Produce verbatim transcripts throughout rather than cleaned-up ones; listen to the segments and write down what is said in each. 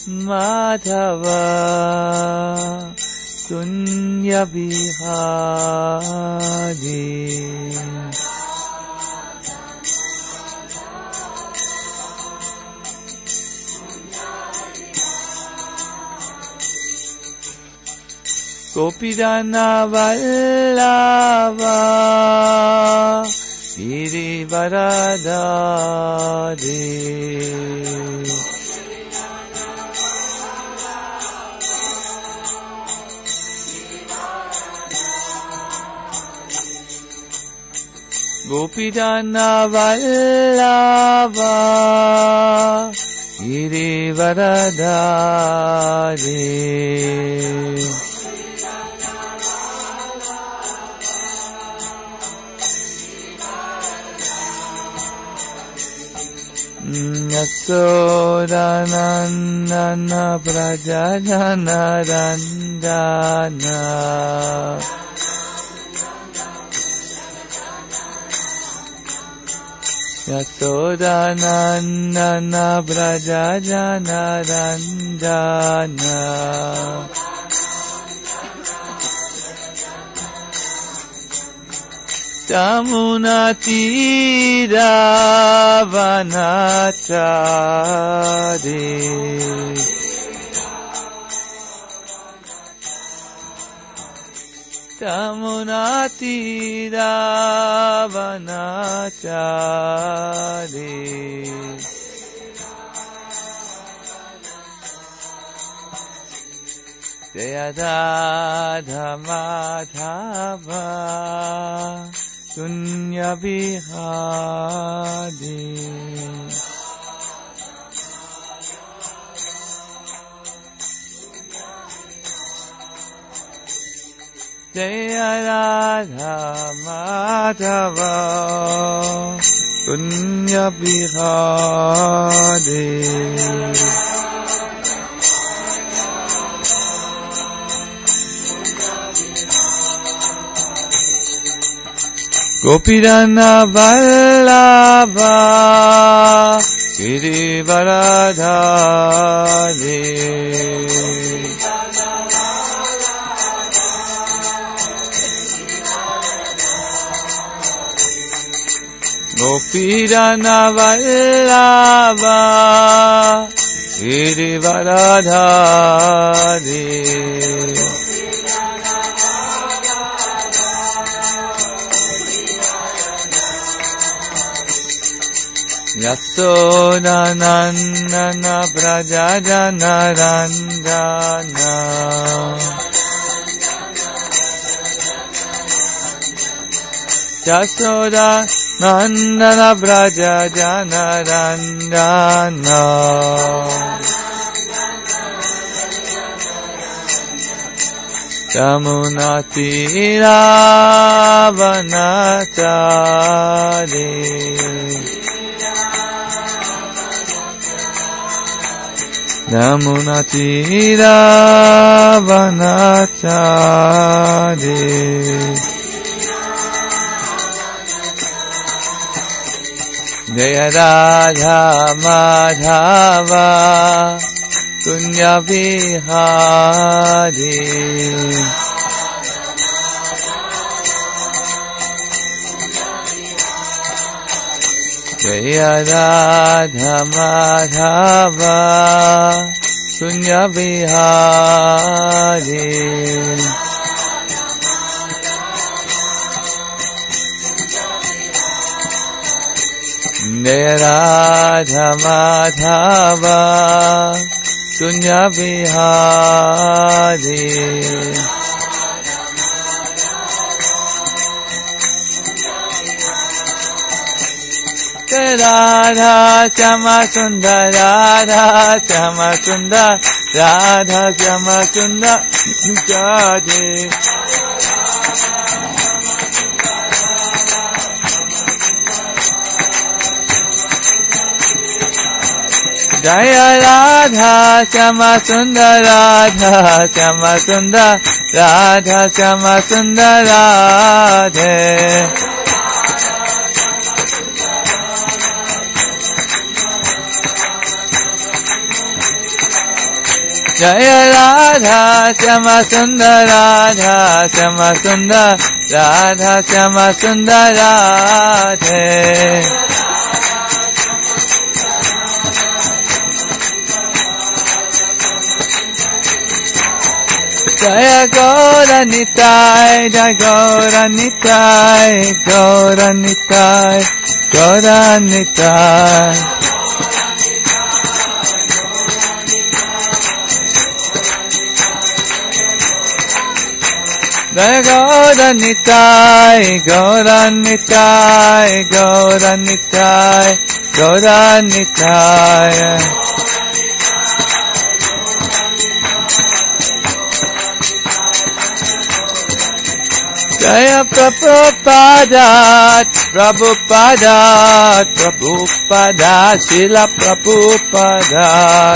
Madhava Kunya Bihari Gopidana Vallava Girivaradhari Gopidana Vallava Girivaradhari Yasodanandana Prajajana Randana Yasodanandana Prajajana Randana Yamunatira Vanachari Yamunatira Vanachari Jaya Radha Madhava Kunya Bihari Jaya Radha Madhava Kunya Bihari Gopidana Vallava Girivaradhari Gopidana Vallava Girivaradhari Yasodanandana Prajajana Randana Yasodanandana Prajajana Randana Yamunatira Vanachari Yamunatira Vanachari Jaya Radha Madhava Kunya Bihari Jaya Radha Madhava Kunya Bihari Jaya Radha Madhava Kunya Bihari Radha Shama Sundar Radha Shama Sundar Radha Shama Sundar Radhe Jaya Radha Shama Sundar Radha Shama Sundar Radha Shama Sundar Radhe Jaya Radha Syama Sundar Radha Syama Sundar Radha Syama Sundar Radhe. Jaya Gaura Nitai, Jaya Gaura Nitai, Gaura Nitai, Gaura Nitai. Jaya Gaura Nitai, Gaura Nitai, Gaura Nitai, Gaura Nitai. Jaya Prabhupada, Prabhupada, Prabhupada, Srila Prabhupada.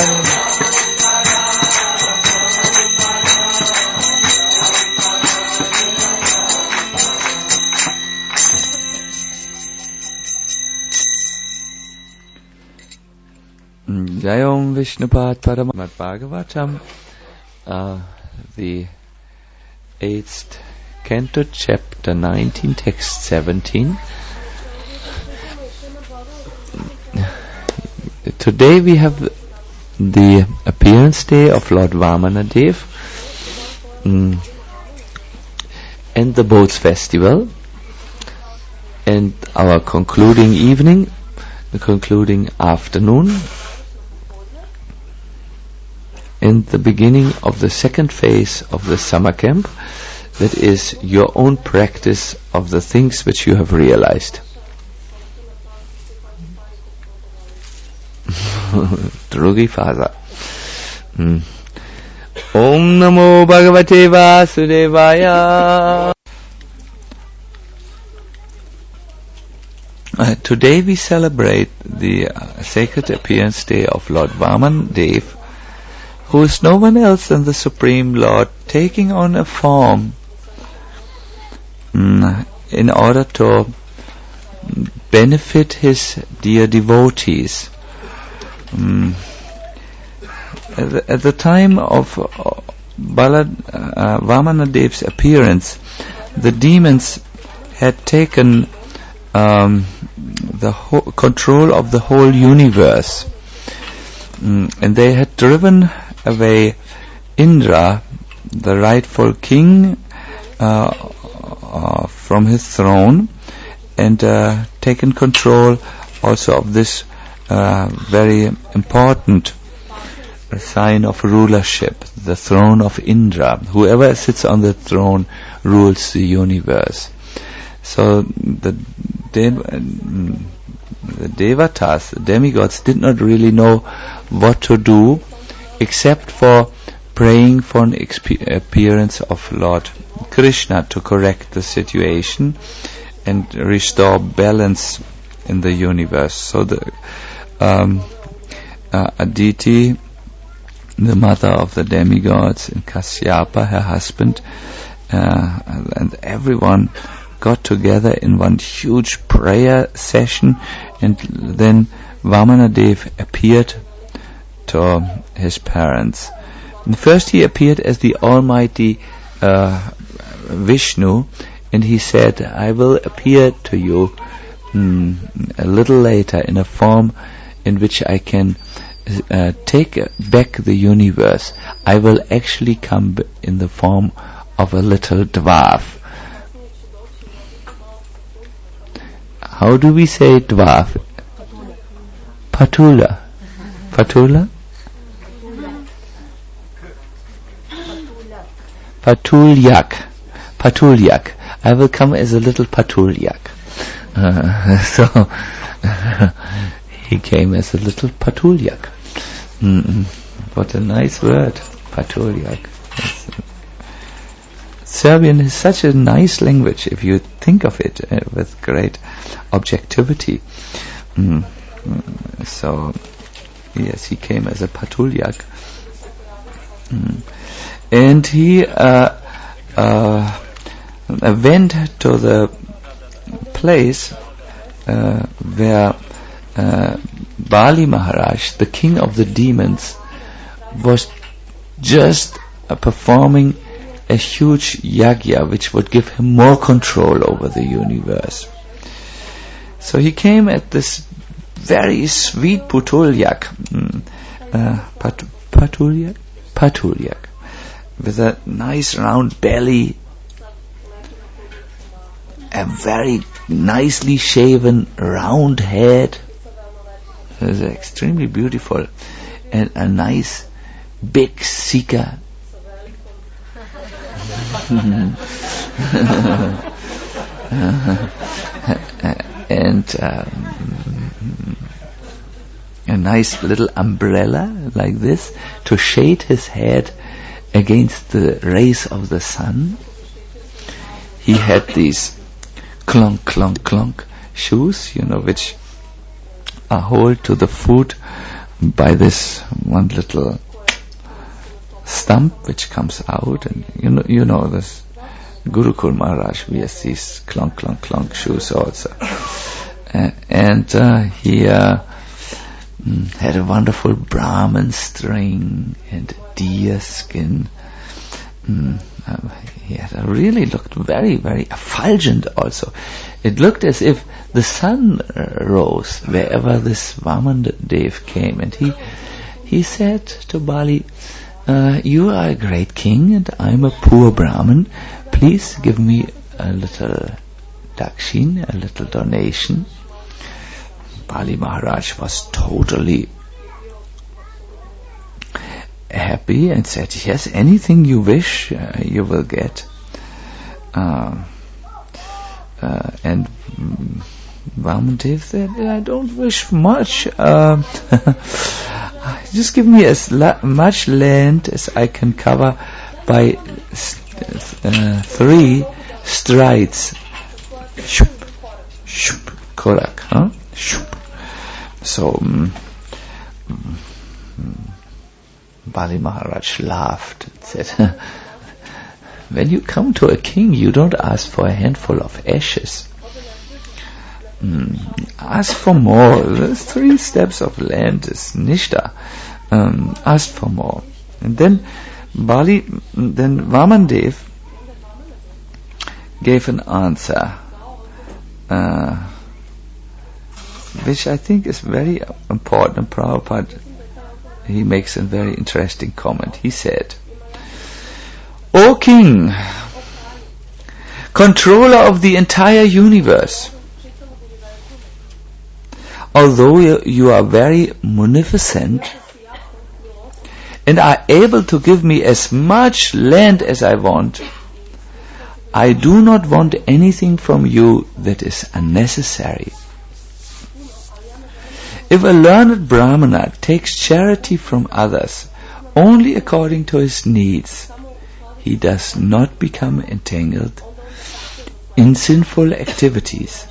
Jayom Vishnupad Paramad Bhagavatam, uh, the eighth Canto, chapter nineteen, text seventeen. Today we have the appearance day of Lord Vamanadev mm, and the boats festival, and our concluding evening, the concluding afternoon, and the beginning of the second phase of the summer camp. That is your own practice of the things which you have realized. Drugi Faza. Mm. Om Namo Bhagavate Vasudevaya. Uh, today we celebrate the uh, sacred appearance day of Lord Vamanadev, who is no one else than the Supreme Lord taking on a form Mm, in order to benefit his dear devotees. Mm. At, the, at the time of uh, Bala, uh, Vamanadev's appearance, the demons had taken um, the ho- control of the whole universe, mm, and they had driven away Indra, the rightful king, uh, Uh, from his throne, and uh, taken control also of this uh, very important uh, sign of rulership, the throne of Indra. Whoever sits on the throne rules the universe. So the, dev- the devatas, the demigods, did not really know what to do except for praying for an exp- appearance of Lord Krishna to correct the situation and restore balance in the universe. So the um, uh, Aditi, the mother of the demigods, and Kasyapa, her husband, uh, and everyone got together in one huge prayer session, and then Vamanadev appeared to his parents. And first he appeared as the Almighty uh, Vishnu, and he said, I will appear to you mm, a little later in a form in which I can uh, take back the universe. I will actually come b- in the form of a little dwarf. How do we say dwarf? Patula. Patula? Patulyak. Patulyak. I will come as a little Patulyak. Uh, so he came as a little Patulyak. Mm-mm. What a nice word, Patulyak. Serbian is such a nice language if you think of it uh, with great objectivity. Mm. Mm. So yes, he came as a Patulyak. Mm. And he uh, uh, went to the place uh, where uh, Bali Maharaj, the king of the demons, was just uh, performing a huge yagya which would give him more control over the universe. So he came at this very sweet Putulyak, mm, uh, pat, Patulyak, Patulyak, with a nice round belly, a very nicely shaven round head. It was extremely beautiful, and a nice big sika. and um, a nice little umbrella like this to shade his head against the rays of the sun. He had these clunk, clunk, clunk shoes, you know, which are hold to the foot by this one little stump which comes out, and you know, you know this Gurukul Maharaj wears these clunk, clunk, clunk shoes also. Uh, and uh, he uh, mm, had a wonderful Brahman string and deer skin. Mm, uh, he had a really looked very, very effulgent also. It looked as if the sun uh, rose wherever this Vamandev came, and he he said to Bali, uh, "You are a great king, and I am a poor Brahmin. Please give me a little dakshin, a little donation." Bali Maharaj was totally happy and said, "Yes, anything you wish, uh, you will get." Uh, uh, and mm, Vamandev said, "I don't wish much. Uh, just give me as la- much land as I can cover by st- uh, three strides." Shoop, shoop, korak, huh? Shoop. So, um, um, Bali Maharaj laughed and said, "When you come to a king, you don't ask for a handful of ashes. Mm, ask for more. There's three steps of land is nishta. Um, ask for more." And then Bali, then Vamandev gave an answer, uh, which I think is very important. And Prabhupada, he makes a very interesting comment. He said, "O king, controller of the entire universe, although you are very munificent and are able to give me as much land as I want, I do not want anything from you that is unnecessary. If a learned Brahmana takes charity from others only according to his needs, he does not become entangled in sinful activities."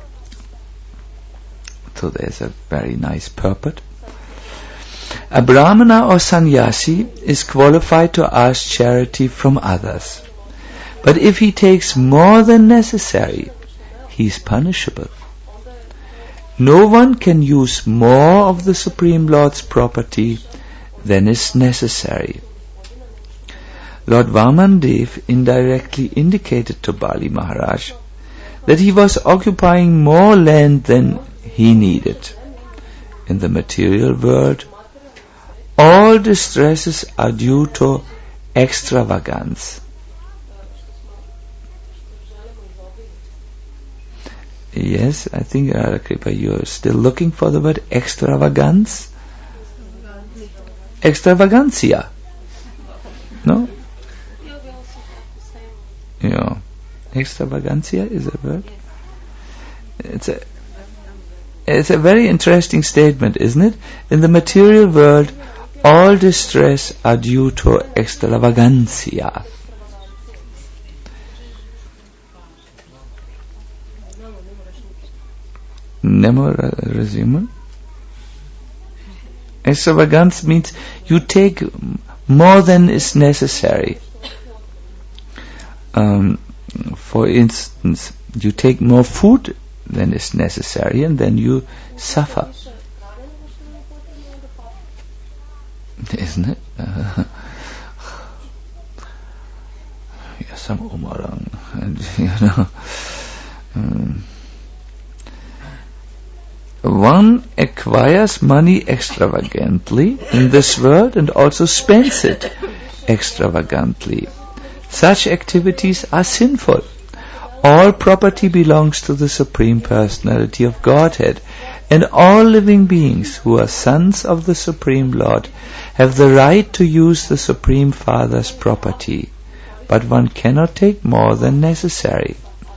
So there's a very nice purport. A Brahmana or sannyasi is qualified to ask charity from others, but if he takes more than necessary, he is punishable. No one can use more of the Supreme Lord's property than is necessary. Lord Vamandev indirectly indicated to Bali Maharaj that he was occupying more land than he needed. In the material world, all distresses are due to extravagance. Yes, I think, uh, Kripa, you're still looking for the word extravagance? Extravagantia. No? Yeah. Extravagantia is a word. It's a it's a very interesting statement, isn't it? In the material world, all distress are due to extravagantia. Nemo resume. Extravagance means you take more than is necessary. Um, for instance, you take more food than is necessary, and then you suffer. Isn't it? Uh, some umarang, and you know. Um, one acquires money extravagantly in this world and also spends it extravagantly. Such activities are sinful. All property belongs to the Supreme Personality of Godhead, and all living beings who are sons of the Supreme Lord have the right to use the Supreme Father's property, but one cannot take more than necessary.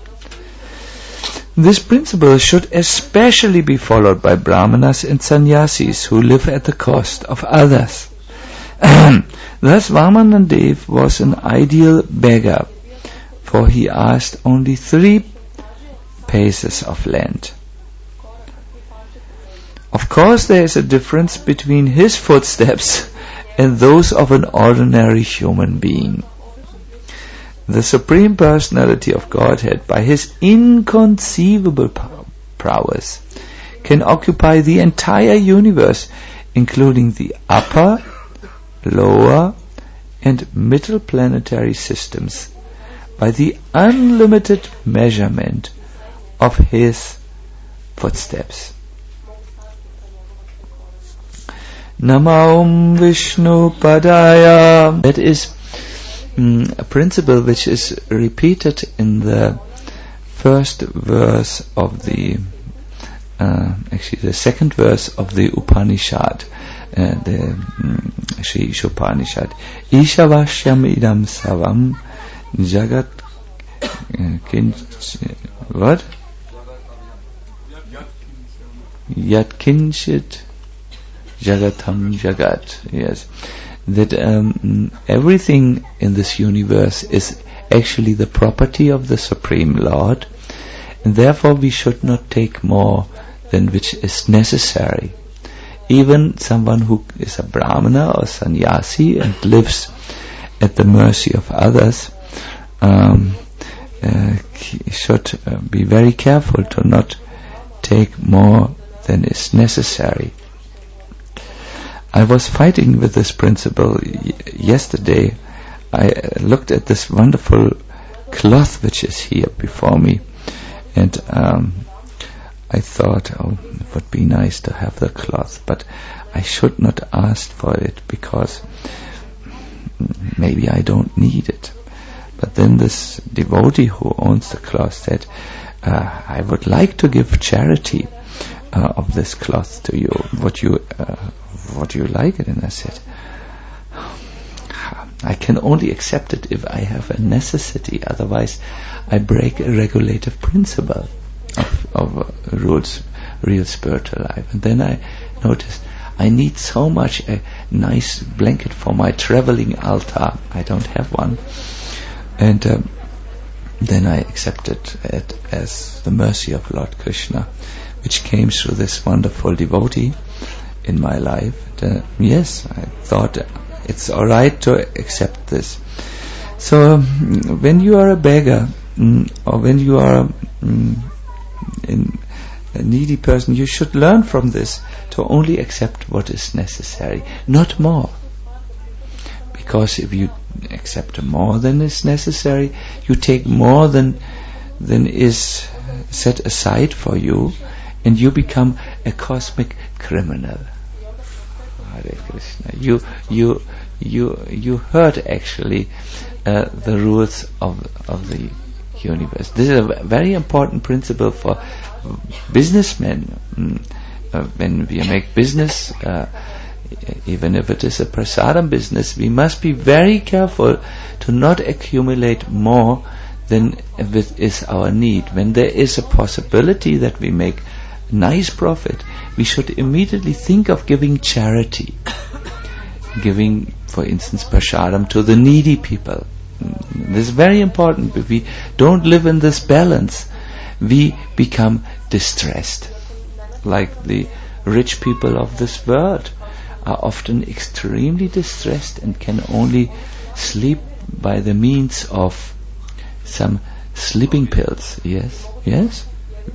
This principle should especially be followed by brahmanas and sannyasis who live at the cost of others. Thus Vamanadev was an ideal beggar, for he asked only three paces of land. Of course, there is a difference between his footsteps and those of an ordinary human being. The Supreme Personality of Godhead, by his inconceivable prowess, can occupy the entire universe, including the upper, lower, and middle planetary systems, by the unlimited measurement of his footsteps. Namo Vishnu Padaya. That is mm, a principle which is repeated in the first verse of the, uh, actually the second verse of the Upanishad, uh, the mm, Sri Ishopanishad. Ishavashyam idam savam jagat uh, kinch, what? Yat kinchit Jagatam Jagat, yes. That um, everything in this universe is actually the property of the Supreme Lord, and therefore we should not take more than which is necessary. Even someone who is a brahmana or sannyasi and lives at the mercy of others um, uh, should uh, be very careful to not take more than is necessary. I was fighting with this principle y- yesterday. I uh, looked at this wonderful cloth which is here before me, and um, I thought, oh, it would be nice to have the cloth, but I should not ask for it because maybe I don't need it. But then this devotee who owns the cloth said, uh, I would like to give charity uh, of this cloth to you. Would you uh, Would you like it? And I said, I can only accept it if I have a necessity, otherwise I break a regulative principle of, of uh, rules, real spiritual life. And then I noticed I need so much a nice blanket for my traveling altar. I don't have one. And um, then I accepted it as the mercy of Lord Krishna, which came through this wonderful devotee in my life. And, uh, yes, I thought it's all right to accept this. So um, when you are a beggar mm, or when you are mm, in a needy person, you should learn from this to only accept what is necessary, not more. Because if you accept more than is necessary, you take more than than is set aside for you, and you become a cosmic criminal. Hare Krishna. You you you you hurt actually uh, the rules of of the universe. This is a very important principle for businessmen. Mm. Uh, when we make business, uh, even if it is a prasadam business, we must be very careful to not accumulate more than is our need. When there is a possibility that we make nice profit, we should immediately think of giving charity, giving, for instance, prasadam to the needy people. This is very important. If we don't live in this balance, we become distressed. Like the rich people of this world are often extremely distressed and can only sleep by the means of some sleeping pills. Yes, yes.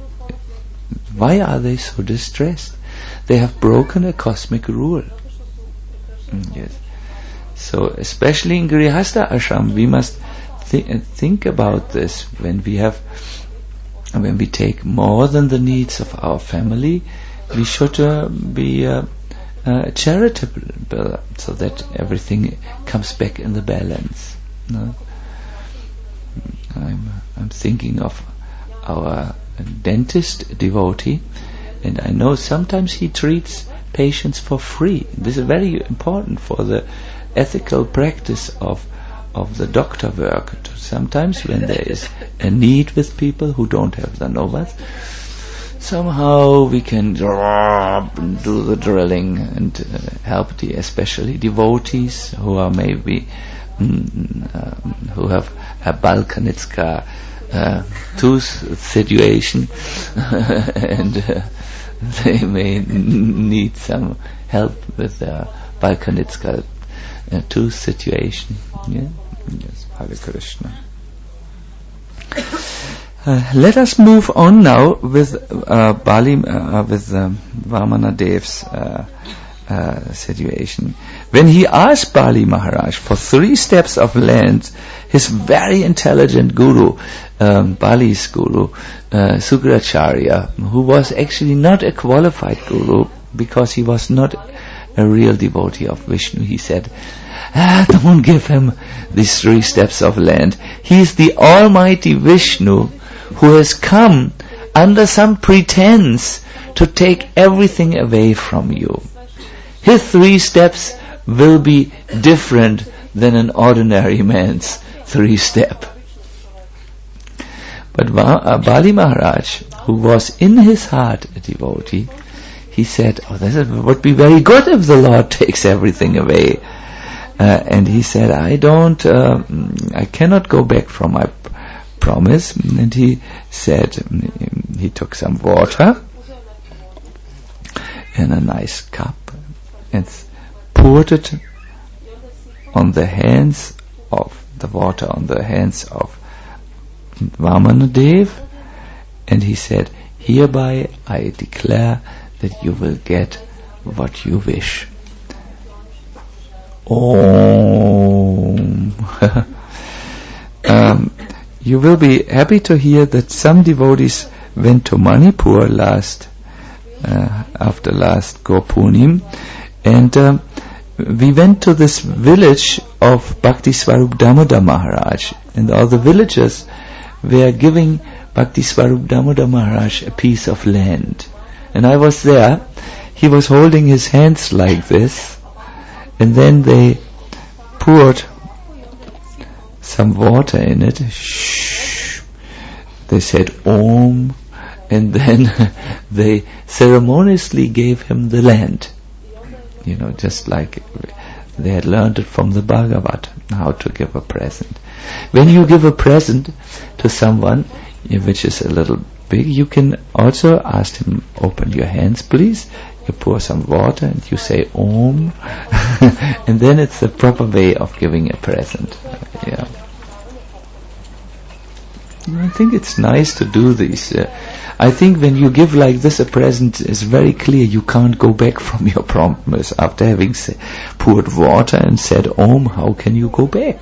Why are they so distressed? They have broken a cosmic rule. Mm, yes. So, especially in Grihastha ashram, we must th- think about this. When we have, when we take more than the needs of our family, we should uh, be uh, uh, charitable, so that everything comes back in the balance. No? I'm, I'm thinking of our dentist devotee, and I know sometimes he treats patients for free. This is very important for the ethical practice of of the doctor work. Sometimes when there is a need with people who don't have the novas, somehow we can do the drilling and uh, help the especially devotees who are maybe mm, um, who have a Balkanitska uh, tooth situation and uh, they may n- need some help with their Balkanitska uh, tooth situation. Yeah? Yes, Hare Krishna. Uh, let us move on now with uh, Bali, uh, with um, Vamana Dev's uh, uh, situation. When he asked Bali Maharaj for three steps of land, his very intelligent guru, um, Bali's guru, uh, Sukracharya, who was actually not a qualified guru because he was not a real devotee of Vishnu, he said, ah, don't give him these three steps of land. He is the Almighty Vishnu who has come under some pretense to take everything away from you. His three steps will be different than an ordinary man's three step. But Va- uh, Bali Maharaj, who was in his heart a devotee, he said, oh, this would be very good if the Lord takes everything away. Uh, and he said, I don't, uh, I cannot go back from my p- promise. And he said, he took some water in a nice cup and poured it on the hands of, the water on the hands of Vamanadev. And he said, hereby I declare that you will get what you wish. Om. um, you will be happy to hear that some devotees went to Manipur last, uh, after last Gopunim, and um, we went to this village of Bhakti Swarup Damodar Maharaj, and all the villagers were giving Bhakti Swarup Damodar Maharaj a piece of land. And I was there. He was holding his hands like this, and then they poured some water in it. Shh. They said Om, and then they ceremoniously gave him the land. You know, just like they had learned it from the Bhagavad, how to give a present. When you give a present to someone, which is a little big, you can also ask him, open your hands please. You pour some water and you say Om, and then it's the proper way of giving a present. Uh, yeah, I think it's nice to do this. Uh, I think when you give like this a present, it's very clear you can't go back from your promise after having say, poured water and said Om. How can you go back?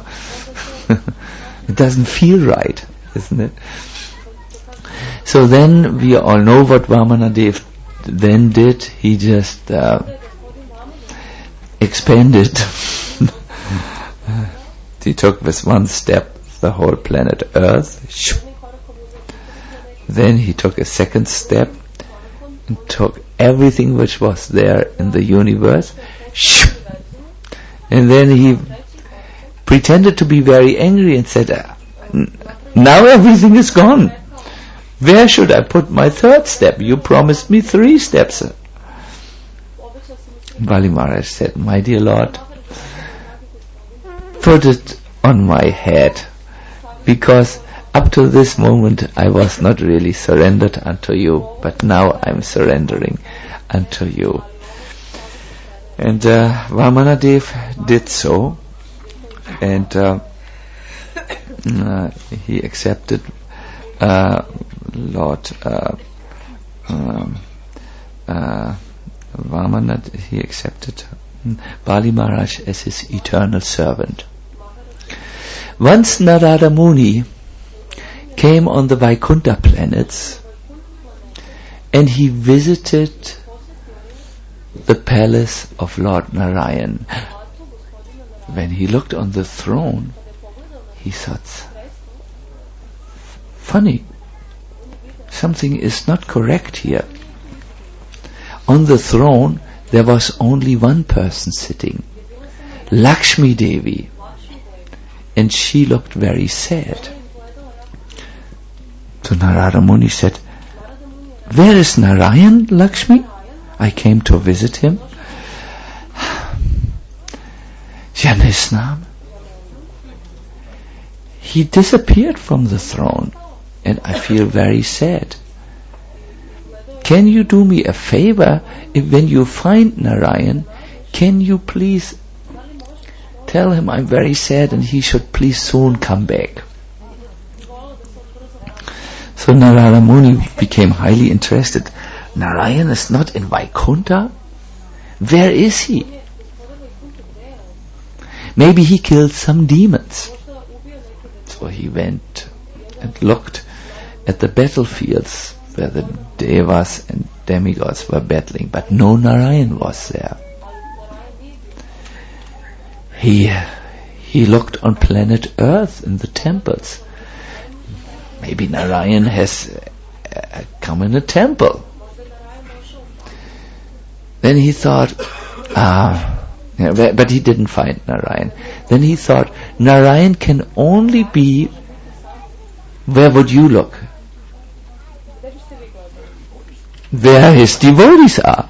It doesn't feel right, isn't it? So then we all know what Vamanadev then did. He just uh, expanded. He took with one step the whole planet Earth. Then he took a second step and took everything which was there in the universe. And then he pretended to be very angry and said, now everything is gone. Where should I put my third step? You promised me three steps. Bali Maharaj said, my dear Lord, put it on my head, because up to this moment I was not really surrendered unto you, but now I'm surrendering unto you. And uh, Vamanadev did so, and uh, uh, he accepted uh, Lord uh, um, uh, Vamana, he accepted Bali Maharaj as his eternal servant. Once Narada Muni came on the Vaikuntha planets and he visited the palace of Lord Narayan. When he looked on the throne, he thought, funny, something is not correct here. On the throne there was only one person sitting, Lakshmi Devi, and she looked very sad. So Narada Muni said, where is Narayan, Lakshmi? I came to visit him. Janisnam. He disappeared from the throne and I feel very sad. Can you do me a favor? If when you find Narayan, can you please tell him I'm very sad and he should please soon come back? So Narada Muni became highly interested. Narayan is not in Vaikuntha? Where is he? Maybe he killed some demons. So he went and looked at the battlefields where the devas and demigods were battling, but no Narayan was there. He he looked on planet Earth in the temples. Maybe Narayan has uh, come in a temple. Then he thought, ah, yeah, but he didn't find Narayan. Then he thought, Narayan can only be, where would you look? Where his devotees are.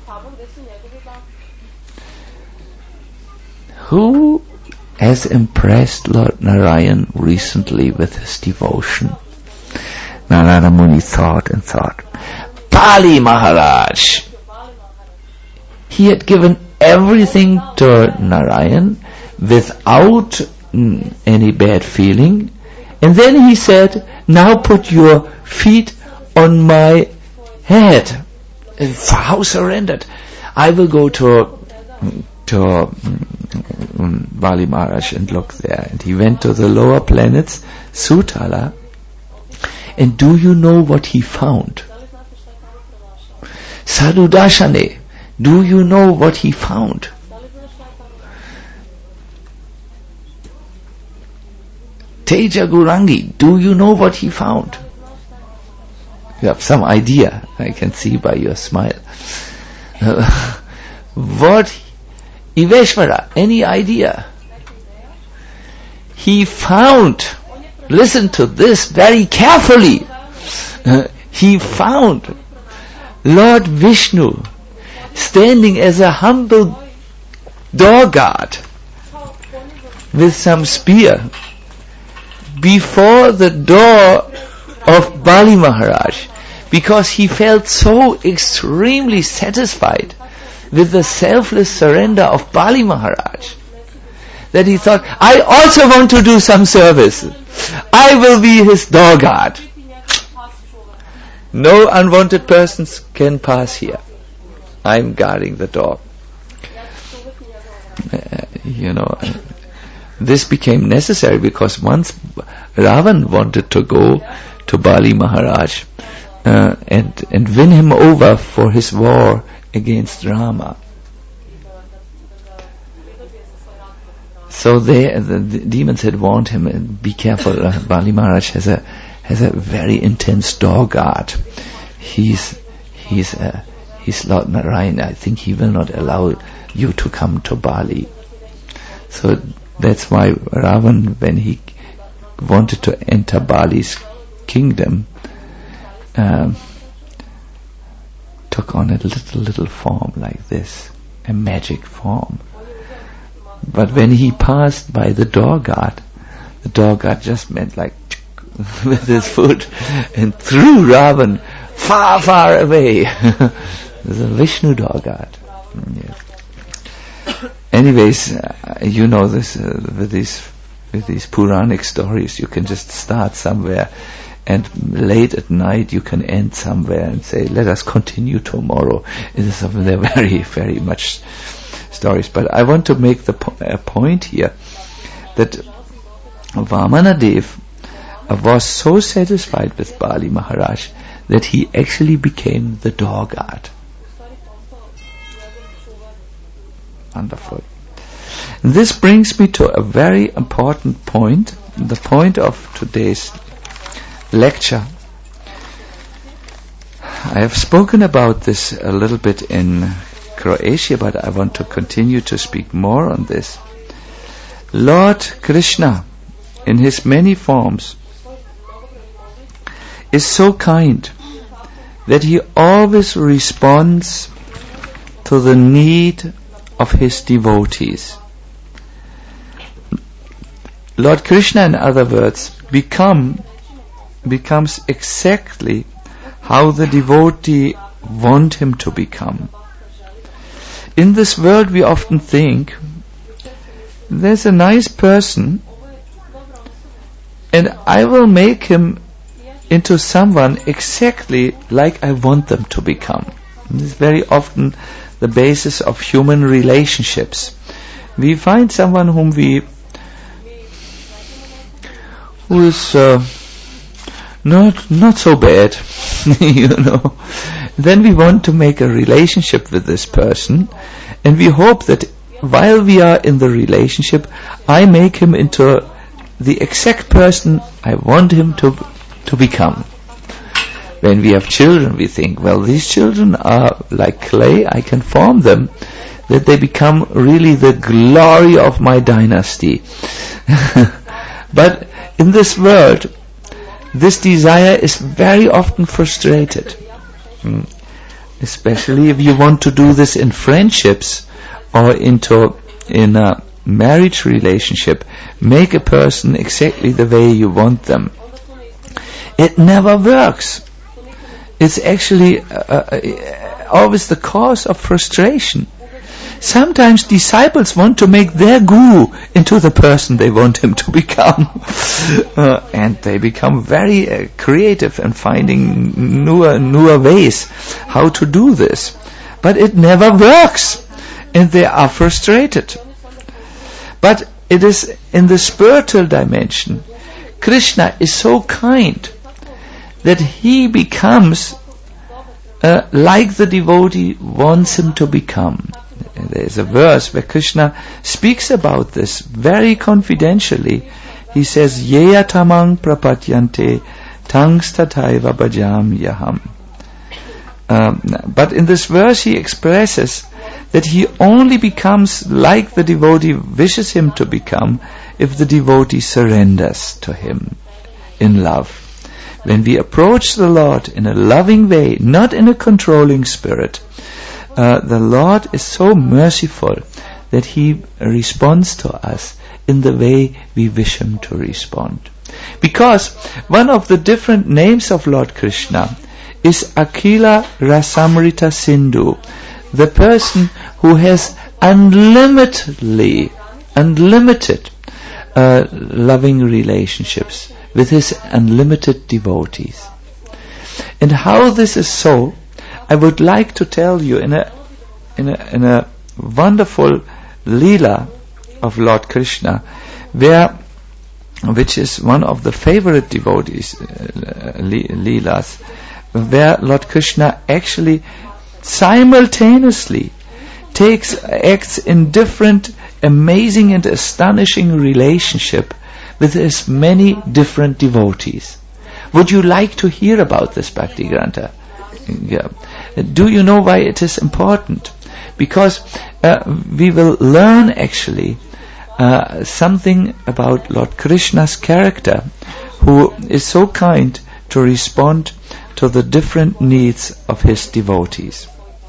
Who has impressed Lord Narayan recently with his devotion? Narada Muni thought and thought, Bali Maharaj. He had given everything to Narayan without mm, any bad feeling, and then he said, now put your feet on my head. How surrendered. I will go to to um, Bali Maharaj and look there. And he went to the lower planets, Sutala, and do you know what he found? Sadhu Dashane. Do you know what he found? Teja Gurangi. Do you know what he found? You have some idea, I can see by your smile. What? Iveshvara, any idea? He found, listen to this very carefully, uh, he found Lord Vishnu standing as a humble door guard with some spear before the door of Bali Maharaj, because he felt so extremely satisfied with the selfless surrender of Bali Maharaj that he thought, I also want to do some service. I will be his door guard. No unwanted persons can pass here. I'm guarding the door. Uh, you know, this became necessary because once Ravan wanted to go to Bali Maharaj uh, and and win him over for his war against Rama. So they, the, the demons had warned him, be careful, uh, Bali Maharaj has a has a very intense door guard. He's he's uh, he's Lord Narayan. I think he will not allow you to come to Bali. So that's why Ravan, when he wanted to enter Bali's kingdom, um, took on a little little form like this, a magic form. But when he passed by the door guard, the door guard just went like with his foot and threw Ravan far, far away. There's a Vishnu door guard. Yes. Anyways, uh, you know this uh, with these with these Puranic stories. You can just start somewhere, and late at night you can end somewhere and say, "Let us continue tomorrow." It is of they're very, very much stories. But I want to make the po- a point here that Vamanadev was so satisfied with Bali Maharaj that he actually became the door guard. Wonderful. This brings me to a very important point, the point of today's lecture. I have spoken about this a little bit in Croatia, but I want to continue to speak more on this. Lord Krishna, in his many forms, is so kind that he always responds to the need of his devotees. Lord Krishna, in other words, become becomes exactly how the devotee want him to become. In this world we often think, there's a nice person and I will make him into someone exactly like I want them to become. This is very often the basis of human relationships. We find someone whom we who is uh, not not so bad, you know. Then we want to make a relationship with this person, and we hope that while we are in the relationship, I make him into the exact person I want him to to become. When we have children, we think, well, these children are like clay, I can form them, that they become really the glory of my dynasty. But in this world, this desire is very often frustrated. Mm. Especially if you want to do this in friendships or into in a marriage relationship, make a person exactly the way you want them. It never works. It's actually uh, uh, always the cause of frustration. Sometimes disciples want to make their guru into the person they want him to become. uh, and they become very uh, creative in finding newer, newer ways how to do this. But it never works. And they are frustrated. But it is in the spiritual dimension, Krishna is so kind that he becomes uh, like the devotee wants him to become. There is a verse where Krishna speaks about this very confidentially. He says, Yeya tamang prapatyante tangs tataiva bhajam yaham. Um, but in this verse he expresses that he only becomes like the devotee wishes him to become if the devotee surrenders to him in love. When we approach the Lord in a loving way, not in a controlling spirit, uh, the Lord is so merciful that he responds to us in the way we wish him to respond. Because one of the different names of Lord Krishna is Akila Rasamrita Sindhu, the person who has unlimitedly, unlimited uh, loving relationships with his unlimited devotees. And how this is so, I would like to tell you in a in a, in a wonderful Leela of Lord Krishna, where which is one of the favorite devotees uh, Leelas, where Lord Krishna actually simultaneously takes acts in different amazing and astonishing relationship with his many different devotees. Would you like to hear about this, Bhakti Granta? Yeah. Do you know why it is important? Because uh, we will learn actually uh, something about Lord Krishna's character, who is so kind to respond to the different needs of his devotees.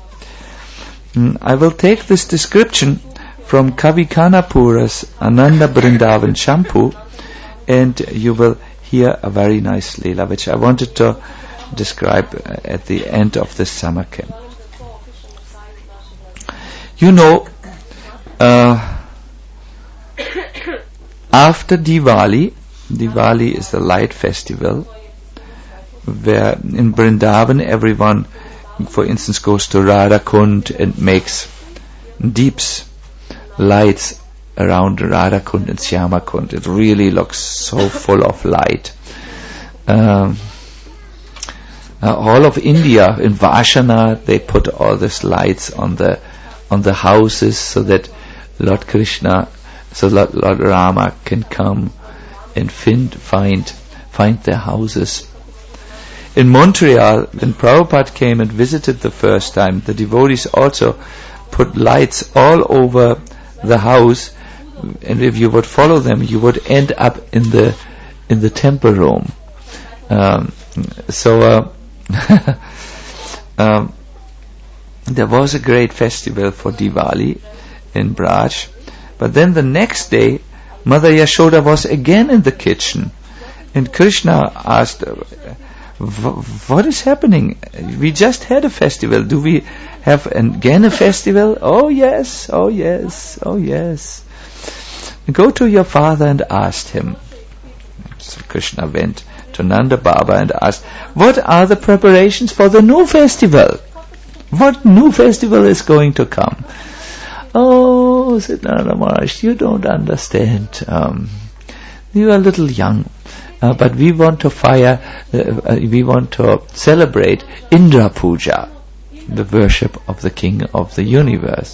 Mm, I will take this description from Kavi Kanapura's Ananda Brindavan Champu, and you will hear a very nice Leela, which I wanted to describe at the end of this summer camp. You know, uh, after Diwali, Diwali is the light festival, where in Vrindavan everyone, for instance, goes to Radha Kund and makes deeps, lights around Radhakund and Shyamakund. It really looks so full of light. Um, uh, all of India, in Vashana, they put all these lights on the on the houses so that Lord Krishna, so Lord, Lord Rama can come and find find find their houses. In Montreal, when Prabhupada came and visited the first time, the devotees also put lights all over the house, and if you would follow them, you would end up in the in the temple room. Um, so uh, um, there was a great festival for Diwali in Braj, but then the next day, Mother Yashoda was again in the kitchen, and Krishna asked, "What is happening? We just had a festival. Do we have again a festival?" "Oh yes, oh yes, oh yes. Go to your father and ask him." So Krishna went to Nanda Baba and asked, "What are the preparations for the new festival? What new festival is going to come?" "Oh," said Narada Maharaj, "you don't understand. Um, you are a little young. Uh, but we want to fire, uh, uh, we want to celebrate Indra Puja, the worship of the King of the universe."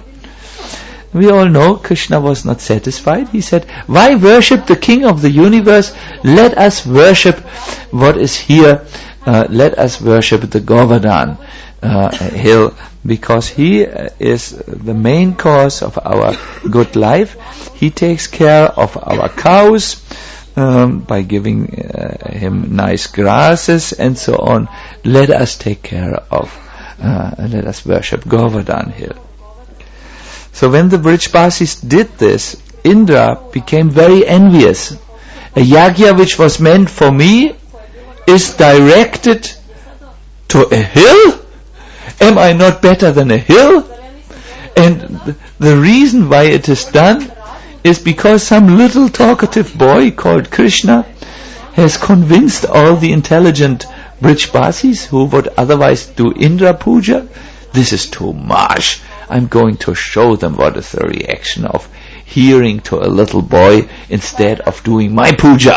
We all know Krishna was not satisfied. He said, "Why worship the King of the universe? Let us worship what is here. Uh, let us worship the Govardhan uh, hill, because he uh, is the main cause of our good life. He takes care of our cows, Um, by giving uh, him nice grasses and so on. Let us take care of, uh, let us worship Govardhan hill." So when the Brijbasis did this, Indra became very envious. A yagya which was meant for me is directed to a hill? Am I not better than a hill? And th- the reason why it is done is because some little talkative boy called Krishna has convinced all the intelligent Brijbasis who would otherwise do Indra Puja, "This is too much. I'm going to show them what is the reaction of hearing to a little boy instead of doing my puja."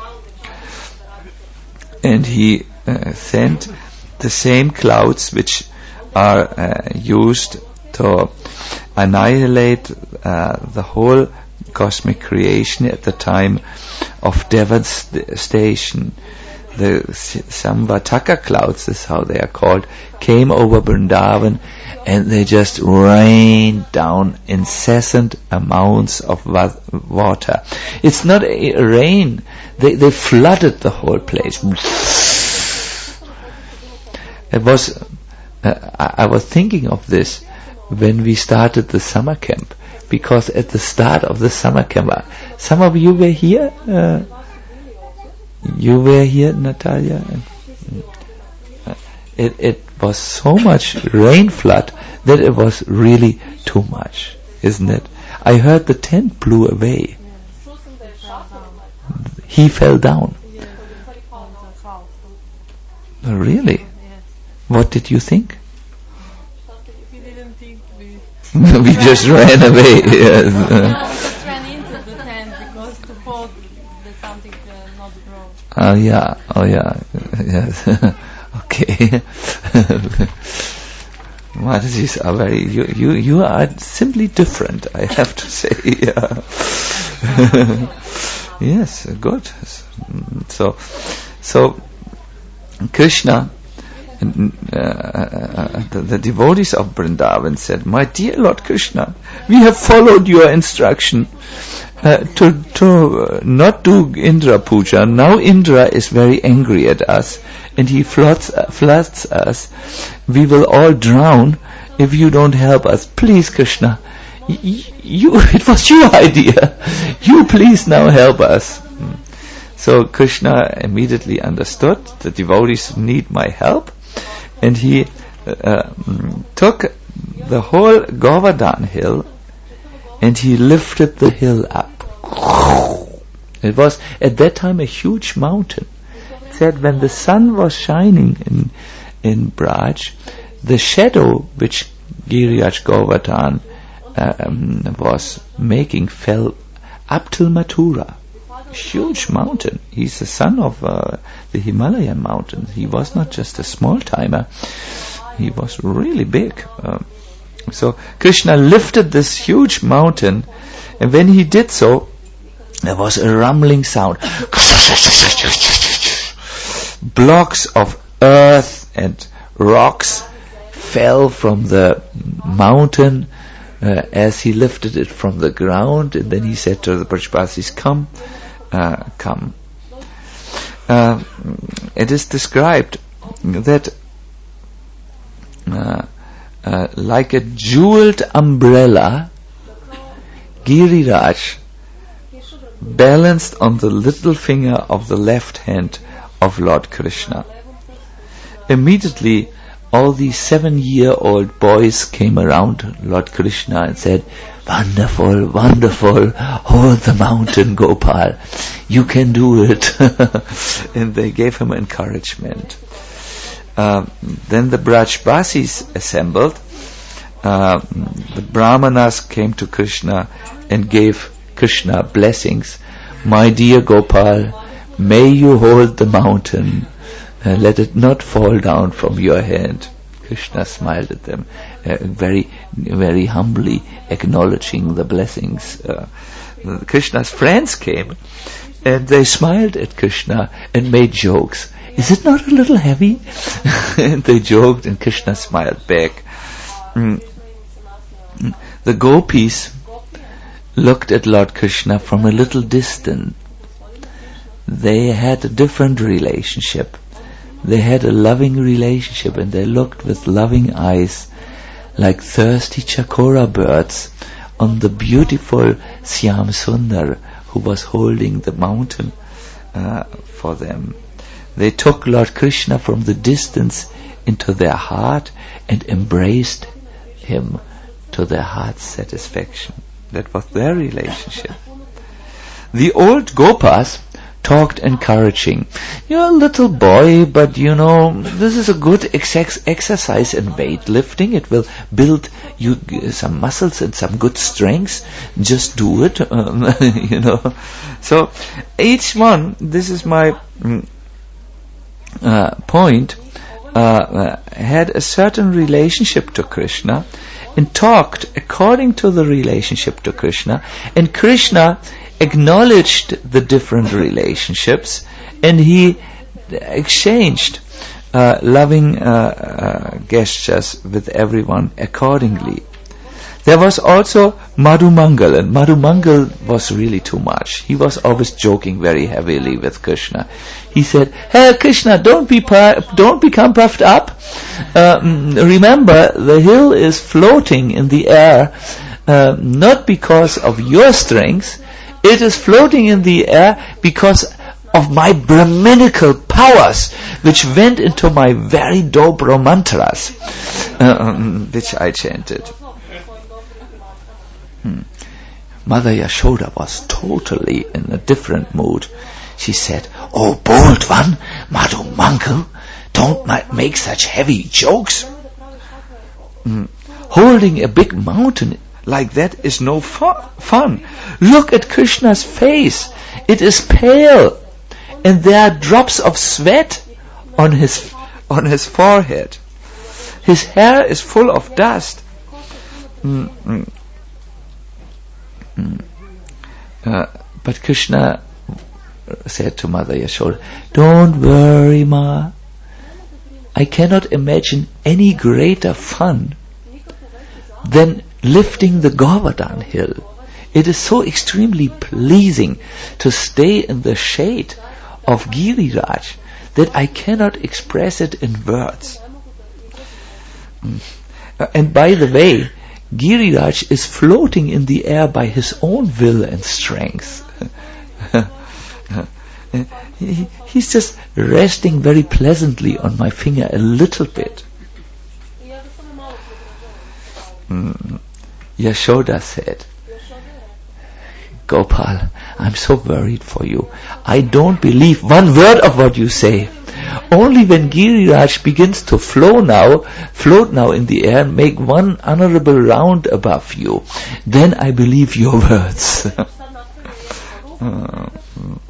And he uh, sent the same clouds which are uh, used to annihilate uh, the whole cosmic creation at the time of devastation. The Samvataka clouds, this is how they are called, came over Vrindavan, and they just rained down incessant amounts of wa- water. It's not a rain, they, they flooded the whole place. It was, uh, I, I was thinking of this when we started the summer camp, because at the start of the summer camp, some of you were here, uh, you were here, Natalia. It, it was so much rain flood that it was really too much, isn't it? I heard the tent blew away. He fell down. Really? What did you think? We just ran away. Yes. No, we just ran into the tent because to hold the something uh, not grow. Oh yeah, oh yeah, yes. Okay. Mataji's are very, you, you, you are simply different, I have to say. Yeah. Yes, good. So, so Krishna, Uh, uh, the, the devotees of Vrindavan said, "My dear Lord Krishna, we have followed your instruction uh, to to uh, not do Indra Puja. Now Indra is very angry at us, and he floods, uh, floods us. We will all drown if you don't help us. Please, Krishna, y- you it was your idea. You please now help us." So Krishna immediately understood the devotees need my help. And he uh, took the whole Govardhan hill and he lifted the hill up. It was at that time a huge mountain. It said when the sun was shining in in Braj, the shadow which Giriraj Govardhan um, was making fell up till Mathura. Huge mountain. He's the son of uh, the Himalayan mountains. He was not just a small timer. He was really big. Um, so Krishna lifted this huge mountain, and when he did so, there was a rumbling sound. Blocks of earth and rocks fell from the mountain uh, as he lifted it from the ground, and then he said to the Brajbasis, come, uh, come. Uh, it is described that uh, uh, like a jeweled umbrella, Giriraj balanced on the little finger of the left hand of Lord Krishna. Immediately, all these seven-year-old boys came around Lord Krishna and said, wonderful, wonderful, hold the mountain, Gopal, you can do it. And they gave him encouragement. Uh, then the Brajbasis assembled. Uh, the Brahmanas came to Krishna and gave Krishna blessings. My dear Gopal, may you hold the mountain, uh, let it not fall down from your hand. Krishna smiled at them, uh, very, very humbly acknowledging the blessings. Uh, Krishna's friends came, and they smiled at Krishna and made jokes. Is it not a little heavy? And they joked, and Krishna smiled back. Mm. The gopis looked at Lord Krishna from a little distance. They had a different relationship. They had a loving relationship, and they looked with loving eyes like thirsty chakora birds on the beautiful Syam Sundar who was holding the mountain uh, for them. They took Lord Krishna from the distance into their heart and embraced him to their heart's satisfaction. That was their relationship. The old Gopas talked encouraging. You're a little boy, but you know, this is a good ex- exercise in weightlifting. It will build you uh, some muscles and some good strength. Just do it, um, you know. So each one, this is my mm, uh, point, uh, uh, had a certain relationship to Krishna and talked according to the relationship to Krishna. And Krishna acknowledged the different relationships, and he exchanged uh, loving uh, uh, gestures with everyone accordingly. There was also Madhumangal, and Madhumangal was really too much. He was always joking very heavily with Krishna. He said, "Hey Krishna, don't be pu- don't become puffed up. Uh, remember, the hill is floating in the air, uh, not because of your strength. It is floating in the air because of my Brahminical powers, which went into my very dobro mantras, uh, um, which I chanted." Hmm. Mother Yashoda was totally in a different mood. She said, "Oh, bold one, Madhumangal, don't ma- make such heavy jokes. Mm. Holding a big mountain like that is no fu- fun. Look at Krishna's face. It is pale, and there are drops of sweat on his on his forehead. His hair is full of dust." Mm, mm, mm. Uh, but Krishna said to Mother Yashoda, "Don't worry, Ma. I cannot imagine any greater fun than lifting the Govardhan hill. It is so extremely pleasing to stay in the shade of Giriraj that I cannot express it in words." Mm. Uh, and by the way, Giriraj is floating in the air by his own will and strength. he, he's just resting very pleasantly on my finger a little bit. Mm. Yashoda said, "Gopal, I'm so worried for you. I don't believe one word of what you say. Only when Giriraj begins to flow now, float now in the air, make one honorable round above you, then I believe your words. uh,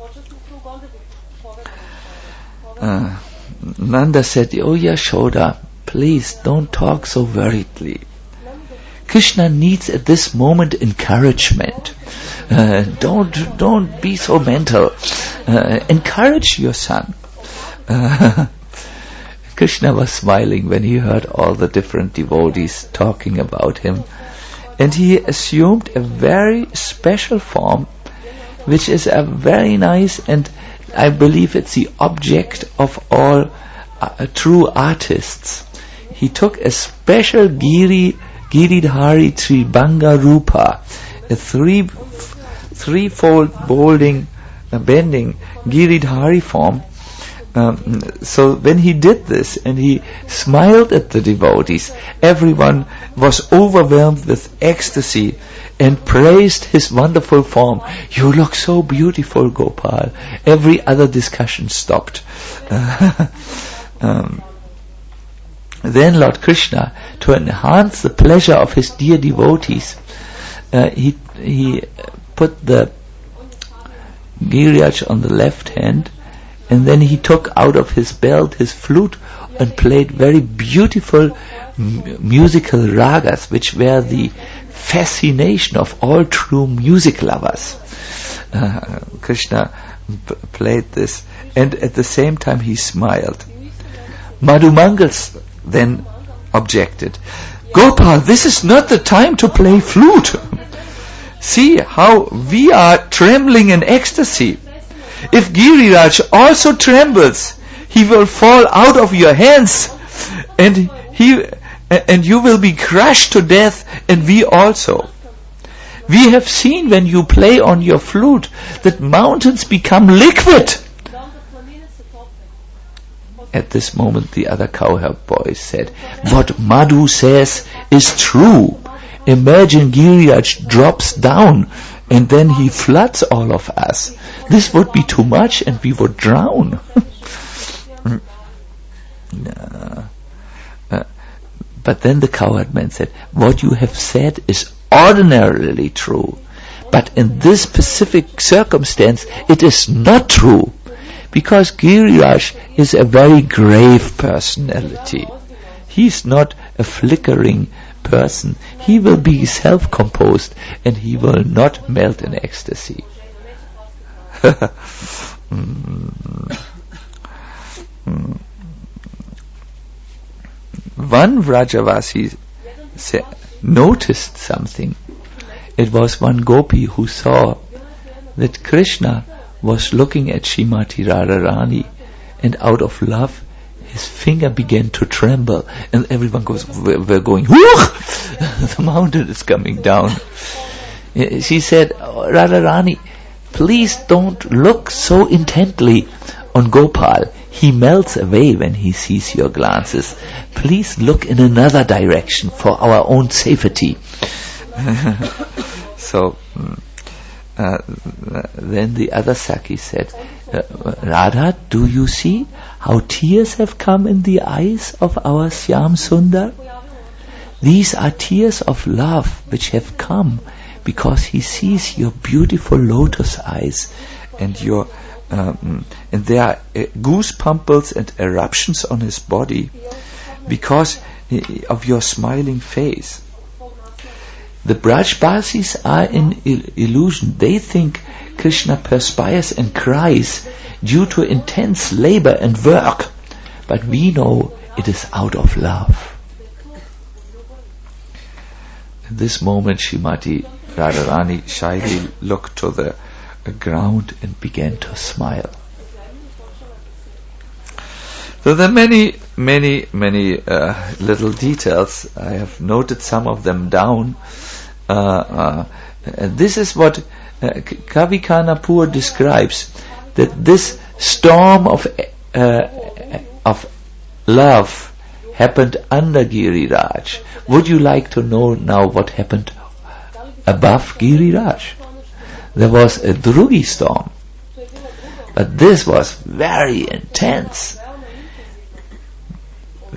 uh, Nanda said, "Oh Yashoda, please don't talk so worriedly. Krishna needs at this moment encouragement. Uh, don't don't be so mental. Uh, encourage your son." Uh, Krishna was smiling when he heard all the different devotees talking about him, and he assumed a very special form, which is a very nice, and I believe it's the object of all uh, true artists. He took a special Giri Giridhari Tribhanga Rupa, a three threefold bowling, uh, bending Giridhari form. Um, so when he did this and he smiled at the devotees, everyone was overwhelmed with ecstasy and praised his wonderful form. "You look so beautiful, Gopal." Every other discussion stopped. Uh, um, then Lord Krishna, to enhance the pleasure of his dear devotees, uh, he he put the Giriraj on the left hand, and then he took out of his belt his flute and played very beautiful m- musical ragas, which were the fascination of all true music lovers. Uh, Krishna p- played this, and at the same time he smiled. Madhumangals then objected, "Gopal, this is not the time to play flute. See how we are trembling in ecstasy. If Giriraj also trembles, he will fall out of your hands, and he and you will be crushed to death, and we also. We have seen when you play on your flute that mountains become liquid." At this moment the other cowherd boys said, "What Madhu says is true. Imagine Giriraj drops down and then he floods all of us. This would be too much and we would drown." uh, uh, but then the cowherd man said, "What you have said is ordinarily true, but in this specific circumstance it is not true, because Giriraj is a very grave personality. He's not a flickering person. He will be self-composed and he will not melt in ecstasy." mm. Mm. One Vrajavasi sa- noticed something. It was one gopi who saw that Krishna was looking at Srimati Radharani, and out of love his finger began to tremble, and everyone goes, we're, we're going, the mountain is coming down. She said, "Oh, Radharani, please don't look so intently on Gopal. He melts away when he sees your glances. Please look in another direction for our own safety." So uh, then the other Saki said, uh, "Radha, do you see how tears have come in the eyes of our Syam Sundar? These are tears of love which have come because he sees your beautiful lotus eyes and your um, and there are uh, goosebumples and eruptions on his body because uh, of your smiling face." The Brajbasis are in il- illusion. They think Krishna perspires and cries due to intense labor and work, but we know it is out of love. At this moment, Srimati Radharani shyly looked to the ground and began to smile. So there are many, many, many uh, little details. I have noted some of them down. Uh, uh, this is what uh, Kavi Kanapur describes, that this storm of uh, of love happened under Giriraj. Would you like to know now what happened above Giriraj? There was a Drugi storm, but this was very intense.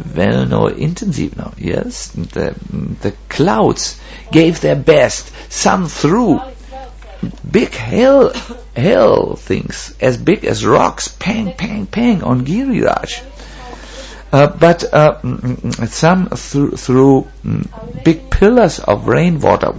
well, no, intensive now, yes. The, the clouds gave their best. Some threw big hail, hail things, as big as rocks, pang, pang, pang, on Giriraj. Uh, but uh, some th- threw mm, big pillars of rainwater.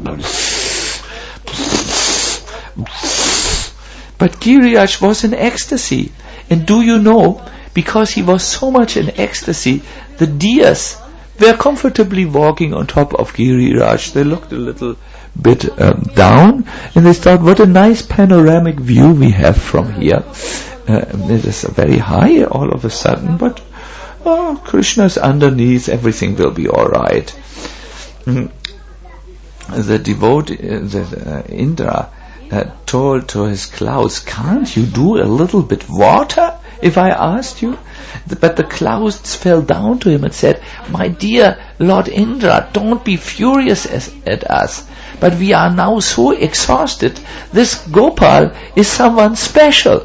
But Giriraj was in ecstasy. And do you know, because he was so much in ecstasy, the deers were comfortably walking on top of Giriraj. They looked a little bit um, down, and they thought, what a nice panoramic view we have from here. Uh, it is very high all of a sudden, but oh, Krishna's underneath, everything will be all right. Mm. The devotee, uh, the, uh, Indra, uh, told to his clouds, can't you do a little bit water if I asked you? But the clouds fell down to him and said, my dear Lord Indra, don't be furious as, at us, but we are now so exhausted. This Gopal is someone special.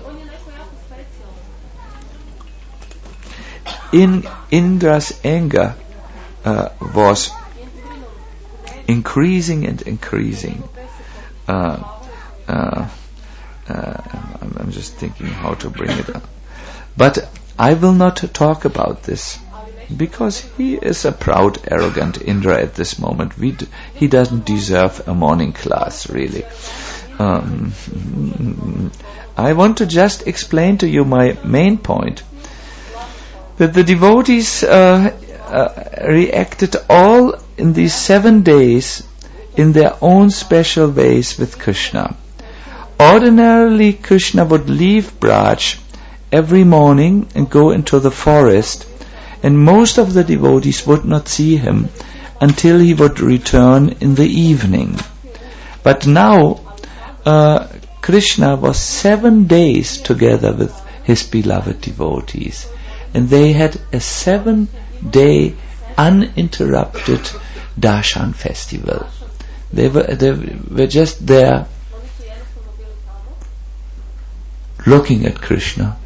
In Indra's anger uh, was increasing and increasing. Uh, uh, uh, I'm, I'm just thinking how to bring it up. But I will not talk about this, because he is a proud, arrogant Indra at this moment. We d- he doesn't deserve a morning class, really. Um, I want to just explain to you my main point. That the devotees uh, uh, reacted all in these seven days in their own special ways with Krishna. Ordinarily, Krishna would leave Braj every morning and go into the forest, and most of the devotees would not see him until he would return in the evening. But now, uh, Krishna was seven days together with his beloved devotees. And they had a seven-day uninterrupted darshan festival. They were they were just there, looking at Krishna,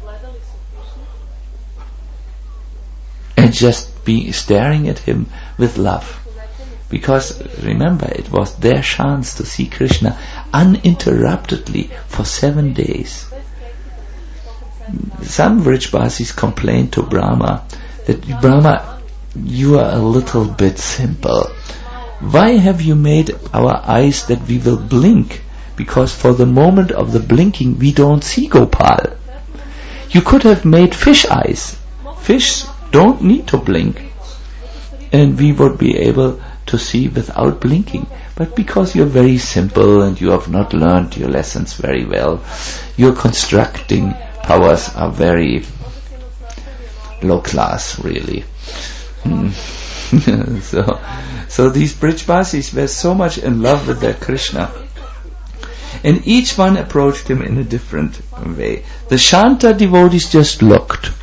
and just be staring at him with love. Because remember, it was their chance to see Krishna uninterruptedly for seven days. Some Vrajbasis complained to Brahma that, Brahma, you are a little bit simple. Why have you made our eyes that we will blink? Because for the moment of the blinking we don't see Gopal. You could have made fish eyes. Fish don't need to blink. And we would be able to see without blinking. But because you're very simple and you have not learned your lessons very well, you're constructing powers are very low class, really. Mm. so, so these Vrajbasis were so much in love with their Krishna, and each one approached him in a different way. The Shanta devotees just looked.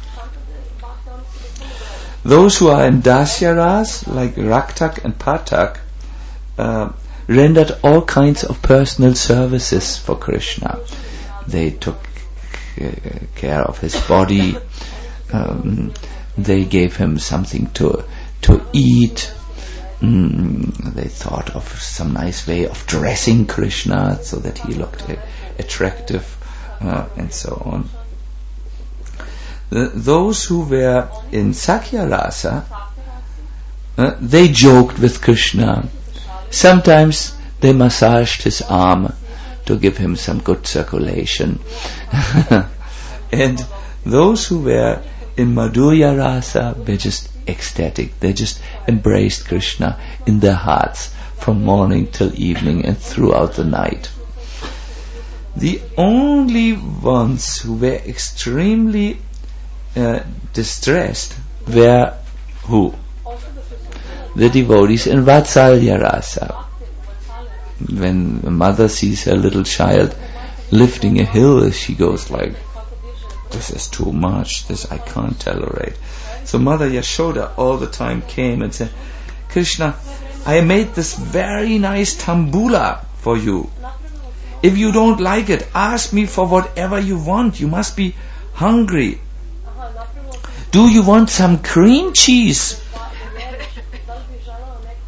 Those who are in Dasyaras, like Raktak and Patak, uh, rendered all kinds of personal services for Krishna. They took care of his body. Um, they gave him something to to eat. Mm, they thought of some nice way of dressing Krishna so that he looked a- attractive, uh, and so on. The, those who were in Sakya Rasa, uh, they joked with Krishna. Sometimes they massaged his arm to give him some good circulation. And those who were in Madhurya Rasa were just ecstatic. They just embraced Krishna in their hearts from morning till evening and throughout the night. The only ones who were extremely uh, distressed were who? The devotees in Vatsalya Rasa. When a mother sees her little child lifting a hill, she goes like, this is too much, this I can't tolerate. So Mother Yashoda all the time came and said, Krishna, I made this very nice tambula for you. If you don't like it, ask me for whatever you want. You must be hungry. Do you want some cream cheese?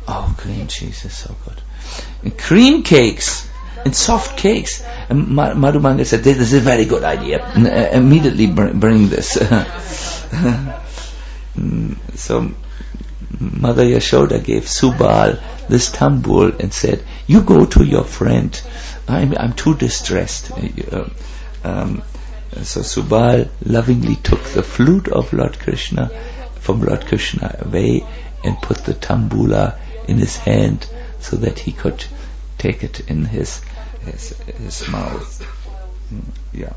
Oh, cream cheese is so good. And cream cakes and soft cakes. And Ma- Madhu Mangal said, this is a very good idea. And, uh, immediately br- bring this. So Mother Yashoda gave Subal this tambul and said, you go to your friend. I'm, I'm too distressed. Uh, um, so Subal lovingly took the flute of Lord Krishna from Lord Krishna away and put the tambula in his hand so that he could take it in his his, his mouth. Yeah.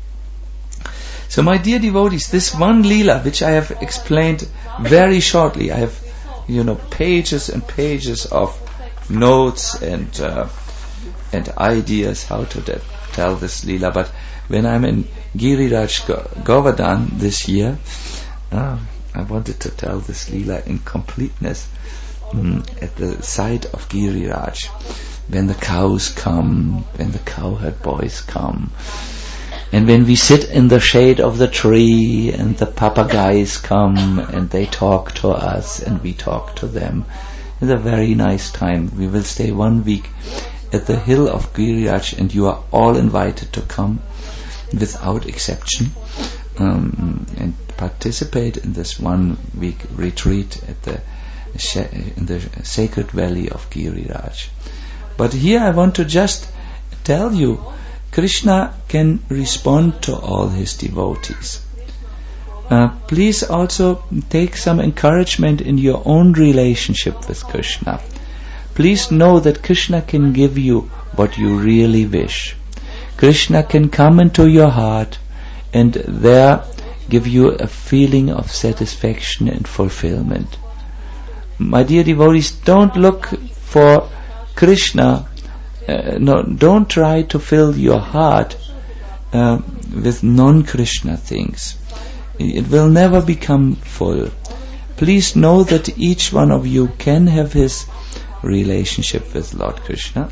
So my dear devotees, this one Leela which I have explained very shortly, I have, you know, pages and pages of notes and uh, and ideas how to de- tell this Leela. But when I'm in Giriraj Go- Govardhan this year, uh, I wanted to tell this Leela in completeness mm, at the side of Giriraj, when the cows come, when the cowherd boys come, and when we sit in the shade of the tree and the papagas come and they talk to us and we talk to them. It's a very nice time. We will stay one week at the hill of Giriraj and you are all invited to come without exception um, and participate in this one week retreat at the in the sacred valley of Giriraj. But here I want to just tell you, Krishna can respond to all his devotees. Uh, please also take some encouragement in your own relationship with Krishna. Please know that Krishna can give you what you really wish. Krishna can come into your heart and there give you a feeling of satisfaction and fulfillment. My dear devotees, don't look for Krishna. Uh, no, don't try to fill your heart uh, with non-Krishna things. It will never become full. Please know that each one of you can have his relationship with Lord Krishna,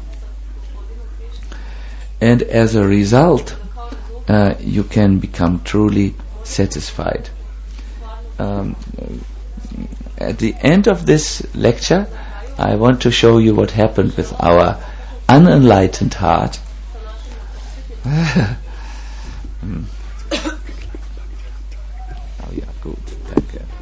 and as a result, uh, you can become truly satisfied. Um, at the end of this lecture, I want to show you what happened with our unenlightened heart. hmm. Oh yeah, good. Thank you.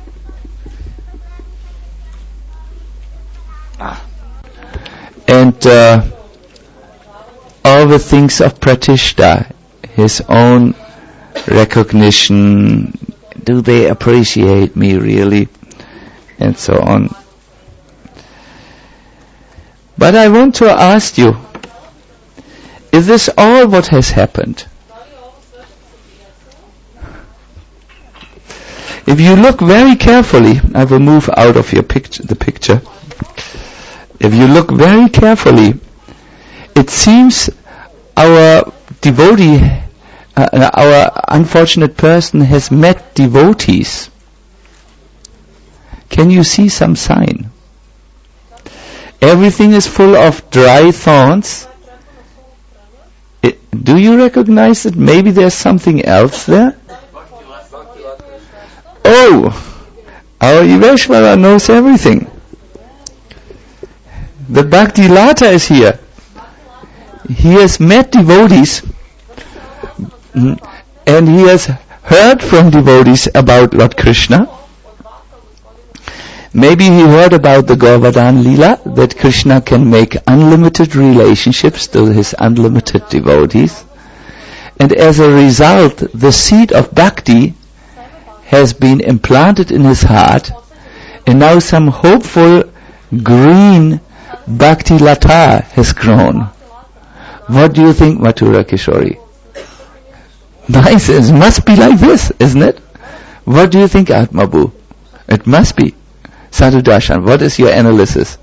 Ah. And uh, all the things of Pratishta, his own recognition, do they appreciate me really, and so on. But I want to ask you, is this all what has happened? If you look very carefully, I will move out of your picture, the picture. If you look very carefully, it seems our devotee, uh, our unfortunate person has met devotees. Can you see some sign? Everything is full of dry thorns. It, do you recognize that maybe there's something else there? Oh, our Iveshwara knows everything. The Bhakti Lata is here. He has met devotees and he has heard from devotees about Lord Krishna. Maybe he heard about the Govardhan Leela, that Krishna can make unlimited relationships to his unlimited devotees. And as a result, the seed of bhakti has been implanted in his heart, and now some hopeful green bhakti lata has grown. What do you think, Mathura Kishori? Nice, it must be like this, isn't it? What do you think, Atmabu? It must be. Sadhu Darshan, what is your analysis?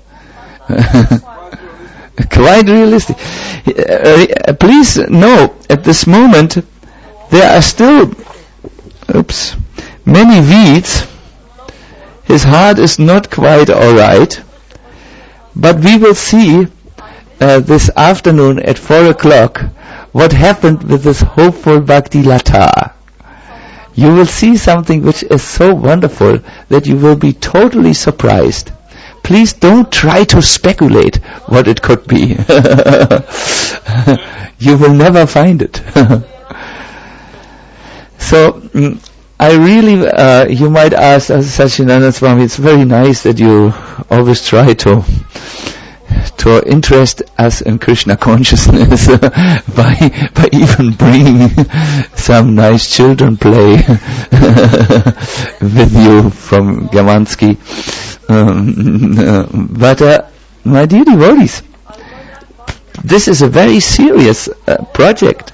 Quite realistic. Uh, please know, at this moment, there are still, oops, many weeds. His heart is not quite alright. But we will see uh, this afternoon at four o'clock what happened with this hopeful Bhakti Lata. You will see something which is so wonderful that you will be totally surprised. please don't try to speculate what it could be. You will never find it. So, mm, I really, uh, you might ask, as Satchidananda Swami, it's very nice that you always try to to interest us in Krishna consciousness by by even bringing some nice children play with you from Gamansky. Um, uh, but uh, my dear devotees, this is a very serious uh, project.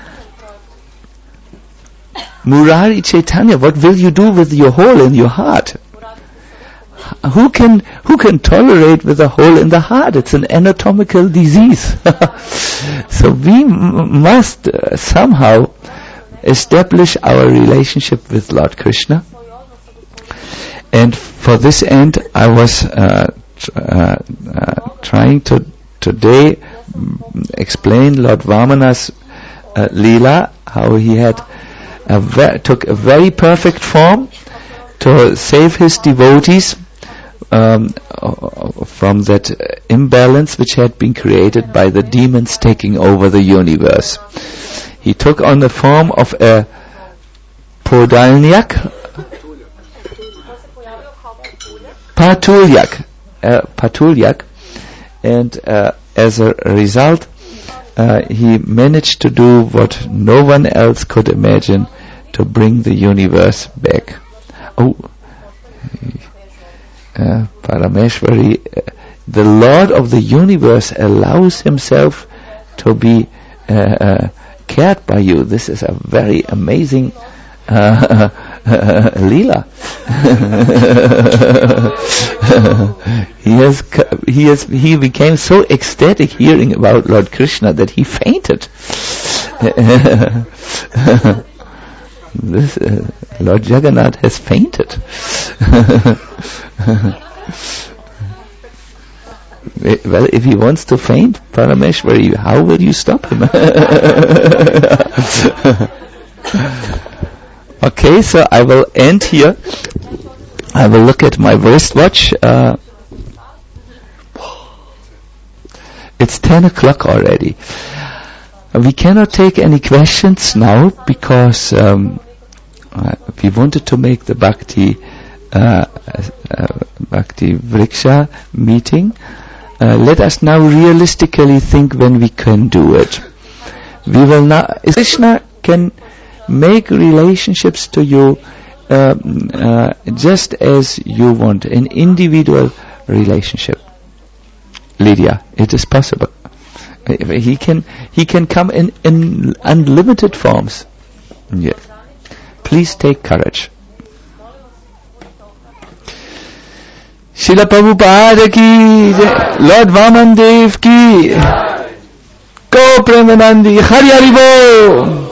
Murari Chaitanya, what will you do with your hole in your heart? Who can who can tolerate with a hole in the heart? It's an anatomical disease. So we m- must uh, somehow establish our relationship with Lord Krishna. And for this end, I was uh, tr- uh, uh, trying to today mm, explain Lord Vamana's uh, Leela, how he had a ve- took a very perfect form to save his devotees um, from that imbalance which had been created by the demons taking over the universe. He took on the form of a Podalnyak, Patulyak, uh, Patulyak, and uh, as a result, uh, he managed to do what no one else could imagine, to bring the universe back. Oh, uh, Parameshwari, uh, the Lord of the universe allows himself to be uh, uh, cared by you. This is a very amazing uh, uh, Leela. he has, he has, he became so ecstatic hearing about Lord Krishna that he fainted. This uh, Lord Jagannath has fainted. Well, if he wants to faint, Parameshwari, how will you stop him? Okay, so I will end here. I will look at my wristwatch. Uh, it's ten o'clock already. We cannot take any questions now because um, uh, we wanted to make the Bhakti uh, uh, Bhakti Vriksha meeting. Uh, let us now realistically think when we can do it. We will not. Krishna can make relationships to you uh, uh, just as you want, an individual relationship. Lydia, it is possible. He can he can come in, in unlimited forms. Yeah. Please take courage. Srila Prabhupada ki, Lord Vaman Dev ki, Go Premanandi, Hari Hari Bol.